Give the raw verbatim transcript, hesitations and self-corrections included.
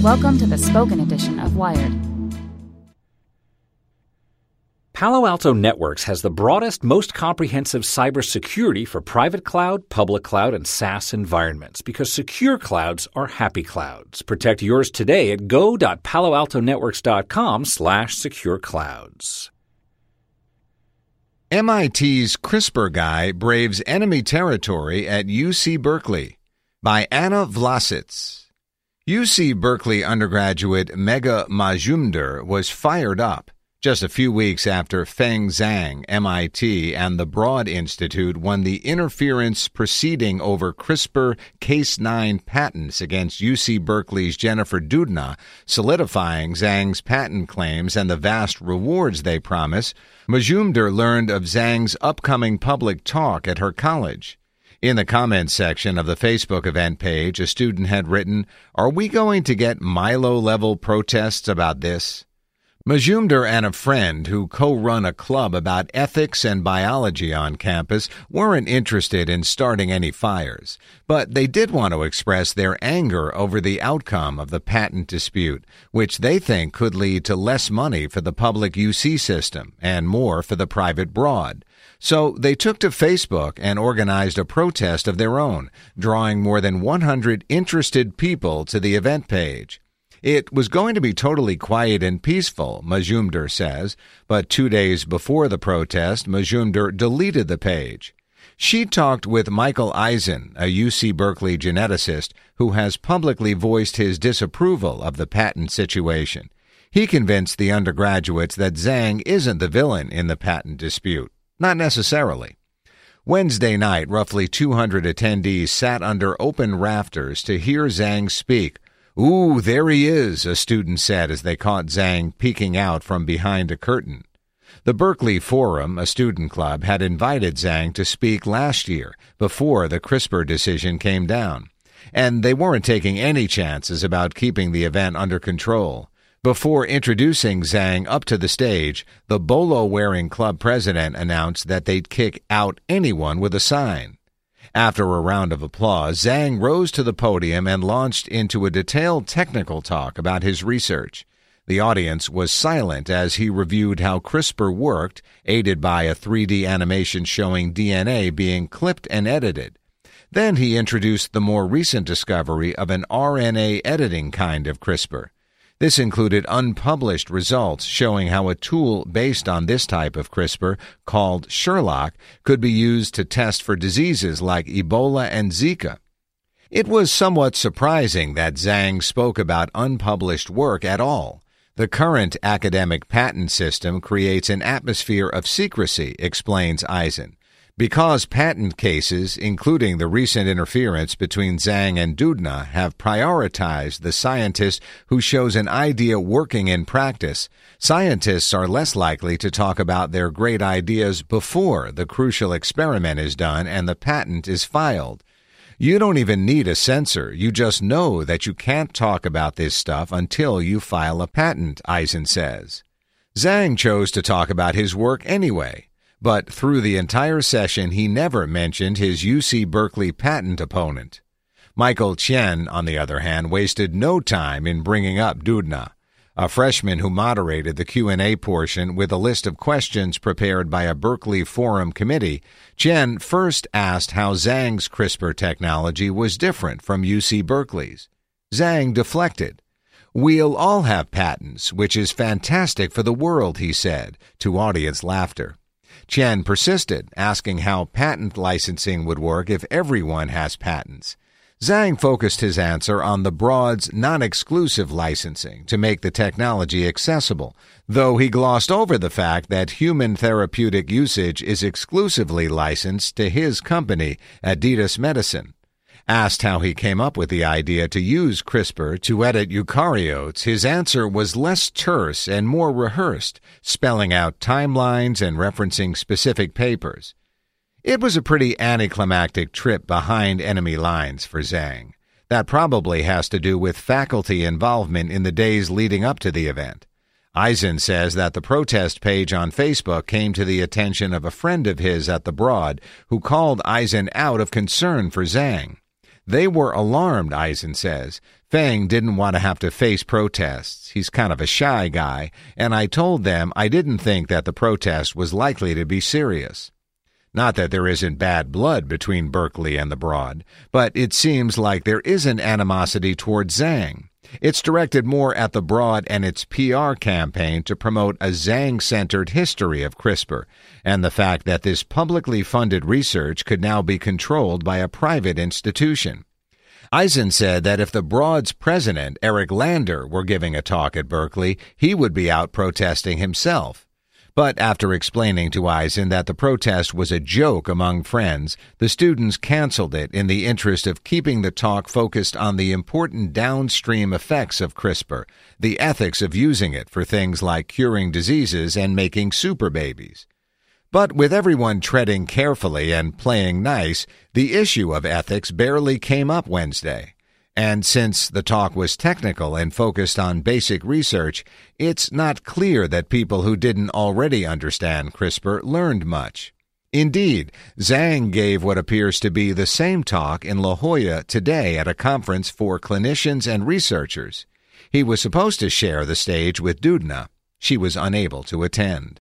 Welcome to the spoken edition of Wired. Palo Alto Networks has the broadest, most comprehensive cybersecurity for private cloud, public cloud, and SaaS environments because secure clouds are happy clouds. Protect yours today at go.paloaltonetworks.com slash secure clouds. M I T's CRISPR guy braves enemy territory at U C Berkeley by Anna Vlasits. U C Berkeley undergraduate Megha Majumdar was fired up just a few weeks after Feng Zhang, M I T, and the Broad Institute won the interference proceeding over CRISPR Case nine patents against U C Berkeley's Jennifer Doudna, solidifying Zhang's patent claims and the vast rewards they promise. Majumdar learned of Zhang's upcoming public talk at her college. In the comments section of the Facebook event page, a student had written, "Are we going to get Milo-level protests about this?" Majumdar and a friend who co-run a club about ethics and biology on campus weren't interested in starting any fires, but they did want to express their anger over the outcome of the patent dispute, which they think could lead to less money for the public U C system and more for the private Broad. So they took to Facebook and organized a protest of their own, drawing more than one hundred interested people to the event page. It was going to be totally quiet and peaceful, Majumdar says, but two days before the protest, Majumdar deleted the page. She talked with Michael Eisen, a U C Berkeley geneticist who has publicly voiced his disapproval of the patent situation. He convinced the undergraduates that Zhang isn't the villain in the patent dispute. Not necessarily. Wednesday night, roughly two hundred attendees sat under open rafters to hear Zhang speak. "Ooh, there he is," a student said as they caught Zhang peeking out from behind a curtain. The Berkeley Forum, a student club, had invited Zhang to speak last year, before the CRISPR decision came down. And they weren't taking any chances about keeping the event under control. Before introducing Zhang up to the stage, the bolo-wearing club president announced that they'd kick out anyone with a sign. After a round of applause, Zhang rose to the podium and launched into a detailed technical talk about his research. The audience was silent as he reviewed how CRISPR worked, aided by a three D animation showing D N A being clipped and edited. Then he introduced the more recent discovery of an R N A editing kind of CRISPR. This included unpublished results showing how a tool based on this type of CRISPR, called Sherlock, could be used to test for diseases like Ebola and Zika. It was somewhat surprising that Zhang spoke about unpublished work at all. The current academic patent system creates an atmosphere of secrecy, explains Eisen. Because patent cases, including the recent interference between Zhang and Doudna, have prioritized the scientist who shows an idea working in practice, scientists are less likely to talk about their great ideas before the crucial experiment is done and the patent is filed. You don't even need a censor. You just know that you can't talk about this stuff until you file a patent, Eisen says. Zhang chose to talk about his work anyway. But through the entire session, he never mentioned his U C Berkeley patent opponent. Michael Chen, on the other hand, wasted no time in bringing up Doudna. A freshman who moderated the Q and A portion with a list of questions prepared by a Berkeley Forum committee, Chen first asked how Zhang's CRISPR technology was different from U C Berkeley's. Zhang deflected. "We'll all have patents, which is fantastic for the world," he said, to audience laughter. Chen persisted, asking how patent licensing would work if everyone has patents. Zhang focused his answer on the Broad's non-exclusive licensing to make the technology accessible, though he glossed over the fact that human therapeutic usage is exclusively licensed to his company, Adidas Medicine. Asked how he came up with the idea to use CRISPR to edit eukaryotes, his answer was less terse and more rehearsed, spelling out timelines and referencing specific papers. It was a pretty anticlimactic trip behind enemy lines for Zhang. That probably has to do with faculty involvement in the days leading up to the event. Eisen says that the protest page on Facebook came to the attention of a friend of his at the Broad who called Eisen out of concern for Zhang. They were alarmed, Eisen says. Feng didn't want to have to face protests. He's kind of a shy guy, and I told them I didn't think that the protest was likely to be serious. Not that there isn't bad blood between Berkeley and the Broad, but it seems like there is an animosity toward Zhang. It's directed more at the Broad and its P R campaign to promote a Zhang-centered history of CRISPR, and the fact that this publicly funded research could now be controlled by a private institution. Eisen said that if the Broad's president, Eric Lander, were giving a talk at Berkeley, he would be out protesting himself. But after explaining to Eisen that the protest was a joke among friends, the students canceled it in the interest of keeping the talk focused on the important downstream effects of CRISPR, the ethics of using it for things like curing diseases and making super babies. But with everyone treading carefully and playing nice, the issue of ethics barely came up Wednesday. And since the talk was technical and focused on basic research, it's not clear that people who didn't already understand CRISPR learned much. Indeed, Zhang gave what appears to be the same talk in La Jolla today at a conference for clinicians and researchers. He was supposed to share the stage with Doudna. She was unable to attend.